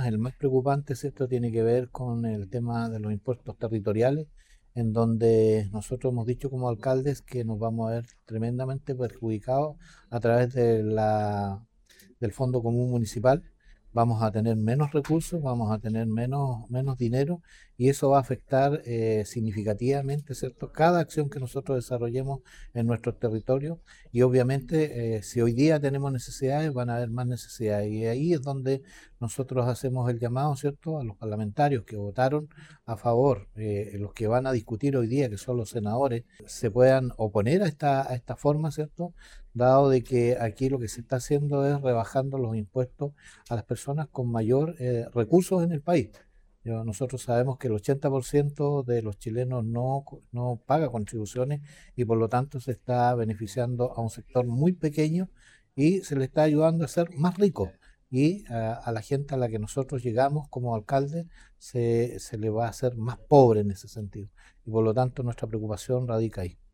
temas, el más preocupante, ¿cierto?, tiene que ver con el tema de los impuestos territoriales, en donde nosotros hemos dicho como alcaldes que nos vamos a ver tremendamente perjudicados a través del Fondo Común Municipal. Vamos a tener menos recursos, vamos a tener menos dinero, y eso va a afectar significativamente, ¿cierto?, cada acción que nosotros desarrollemos en nuestros territorios. Y obviamente, si hoy día tenemos necesidades, van a haber más necesidades, y ahí es donde nosotros hacemos el llamado, ¿cierto?, a los parlamentarios que votaron a favor, los que van a discutir hoy día, que son los senadores, se puedan oponer a esta forma, ¿cierto?, dado de que aquí lo que se está haciendo es rebajando los impuestos a las personas con mayor recursos en el país. Nosotros sabemos que el 80% de los chilenos no paga contribuciones, y por lo tanto se está beneficiando a un sector muy pequeño y se le está ayudando a ser más rico. Y a la gente a la que nosotros llegamos como alcalde se le va a hacer más pobre en ese sentido. Y por lo tanto nuestra preocupación radica ahí.